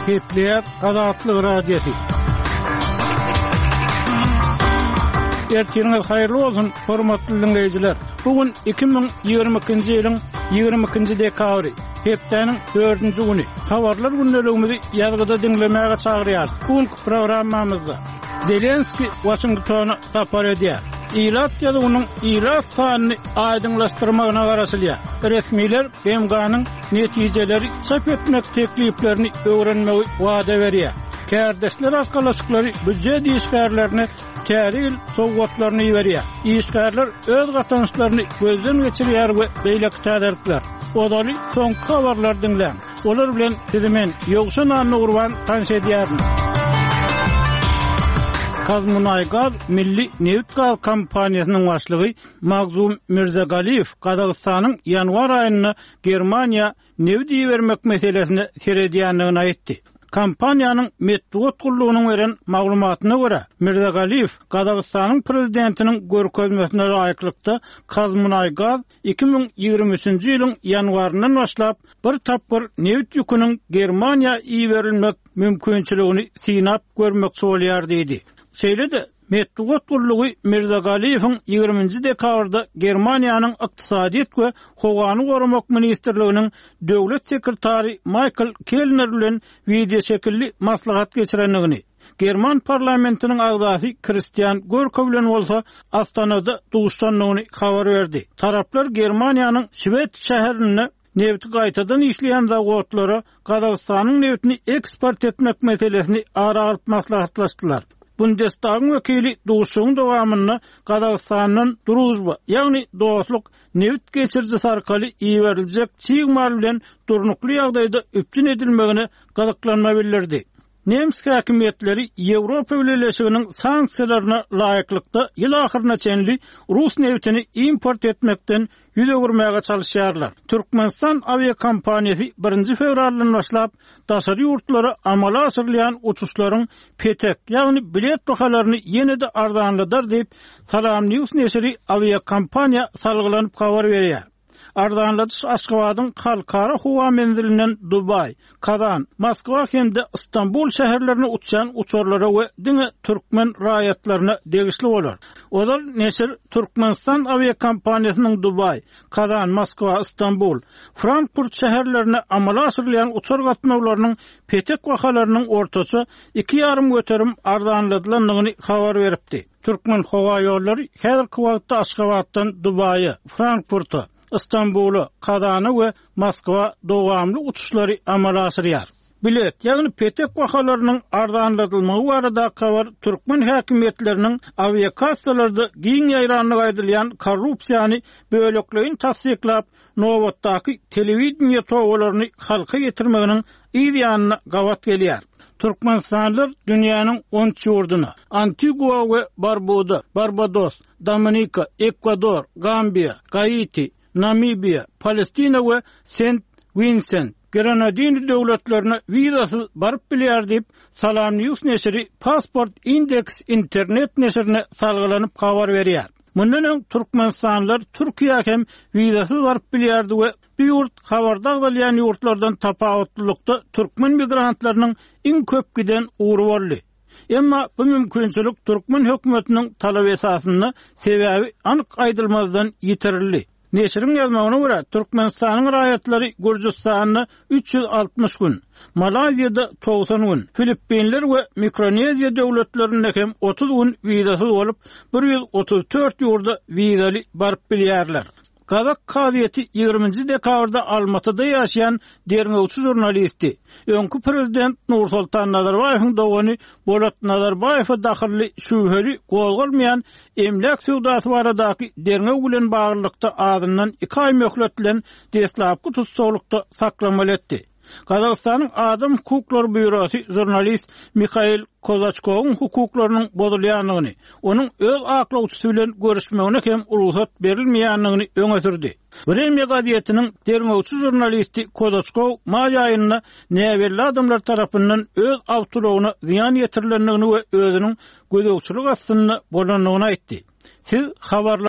Kepler Azatlyk radiosi. Ertirňiz haýyrly bolsun, hormatly dinleýijiler. Bugün 2022-nji ýylyň 22-nji dekabry, hepdeniň 4-nji güni. Habarlar gündeligimizi ýazgyda dinlemäge çagyrýar. Bugünkü programmamyzda Zelenski Washingtona tapar edýär. İlat ýadygynyň ilat sanyny aýdyňlaşdyrmagyna garaşylýar. Resmiler BMG'nyň netijeleri çap etmek tekliplerini öwrenmegi wada berýär. Kärdeşler arkalaşyklary büdjet işgärlerini täze sowgatlaryny berýär. İşgärler öz gatanyşlaryny gözden geçirýär we beýle täzelikler. Odaly soňky habarlar dinleň. Olar bilen sizimen ýogşan anny urban tanış edýärin. Kazmunaygaz Milli Neft Gaz Kompaniýasynyň başlygy Magzum Mirzagaliýew Gazagystanyň ýanwar aýyna Germaniýa neft bermek meselesini seredýänligini aýtdy. Kompaniýanyň metbuat gullugynyň beren maglumatyna görä, Mirzagaliýew Gazagystanyň prezidentiniň görkezmesine laýyklykda Kazmunaygaz 2023-nji ýylyň ýanwaryndan başlap bir tapgyr neft ýüküniň Germaniýa berilmek mümkinçiligini synap görmekçi bolýar diýdi. Şeýle-de metbuat gullugy Mirzagaliýewiň 20-nji dekabrda Germaniýanyň ykdysadyýet we howany gorumak ministrliginiň döwlet sekretary Michael Kellner bilen video şekilli maslahat geçirenligini, German parlamentiniň agzasy Christian Görke bilen bolsa Astanada duşanlygyny habar berdi. Taraplar Germaniýanyň Şwed şäherine nefti gaýtadan işleýän zawodlara Gazagystanyň neftini eksport etmek meselesini ara alyp maslahatlaşdylar. Bundestag'ın vekili duşuň dowamyny Gazagystanyň Druzba, ýagny dostluk neft geçirjisi arkaly iýeriljek çygmar bilen durnukly ýagdaýda üpçün edilmegine gazaklanma bildirdi. Nems häkimetleri Ýewropa Birleşiginiň sanksiýalaryna laýyklykda ýyl ahyryna çenli Rus neftini import etmekden ýüze gürmäge çalışýarlar. Türkmenistan aviakompaniýasy 1-nji fevraldan başlap daşary ýurtlara amala asyrlayan uçuşlaryň petek, ýagny bilet bahalaryny ýene-de arzanladyr diýip Salam News neşri aviakompaniýa salgylanyp habar berýär. Arzanladyş Aşgabatyň halkara howa menzilinden Dubay, Kazan, Moskwa hemde İstanbul şäherlerine uçan uçurlara we diňe türkmen raýatlaryna degişli bolar. Olar neşir Türkmenistan aviakompaniýasynyň Dubay, Kazan, Moskwa, İstanbul, Frankfurt şäherlerine amala asyrlayan uçur gatnawlarynyň petek wahalarynyň ortasy 2,5 göterim arzanladylanlygyny habar beripdi. Türkmen howa ýollary häzirki wagtda Aşgabatdan Dubaýa, Frankfurta, İstanbul'a, Kazan'a we Moskwa dowamly uçuşlary amala asyrýar. Bilet, ýagny petek wahalarynyň arzanladylmagy barada habar türkmen häkimetleriniň aviakassalarda giň ýaýranlyk aýdylýan korrupsiýany bölekleýin tasdiklap, nowatdaky telewizioniýa towalaryny halka getirmeginiň ýa-da gawat gelýär. Türkmenistanlylar dünýäniň 10 ýurduna, Antigua we Barbuda, Barbados, Dominika, Ekwador, Gambiya, Haiti, Namibia, Palestina we Saint Vincent, Grenadine döwletlerine vizasy baryp bilýär diýip Salam News neşri Passport Index internet neşrine salgylanyp habar berýär. Mundan öň Türkmenistanlylar Türkiýe hem vizasy baryp bilýärdi we bu ýurt habarda galýan ýurtlardan tapawutlykda türkmen migrantlarynyň iň köp giden uğru boldy. Emma bu mümkinçilik türkmen hökümetiniň talap esasyny sebäbi anyk aýdylmazdan ýitirildi. Neşriň ýazmagyna görä, Türkmenistanyň raýatlary Gürjistanyny 360 gün, Malaziýada 90 gün, Filippinler we Mikroneziýa döwletlerinde hem 30 gün vizasy bolup 134 ýurda vizaly baryp bilýärler. Kazak kaziýeti 20-nji dekabrda Almatyda ýaşaýan derňewçi jurnalisti, öňkü prezident Nursultan Nazarbaýewiň dogany Bolat Nazarbaýewa dahily şübheli gowgalmaýan emlak sowdasy baradaky derňew bilen baglykda adyndan 2 aý möhlet bilen deslapky tutsaglykda saklamaly etdi. Kazakstanyň Adam Hukuklary Bürosu jurnalist Mikhail Kozachkowyň hukuklarynyň bozulýanlygyny, onuň öz aklawçysy bilen görüşmegine hem ruhsat berilmeýänligini öňe sürdi. Vremya gazetiniň derňewçi jurnalisti Kozachkow may aýyna näwelli adamlar tarapyndan öz awtologyna ziýan ýetirilenligini we özüniň gözegçilik astyny bolanlygyny aýtdy. Siz habarlar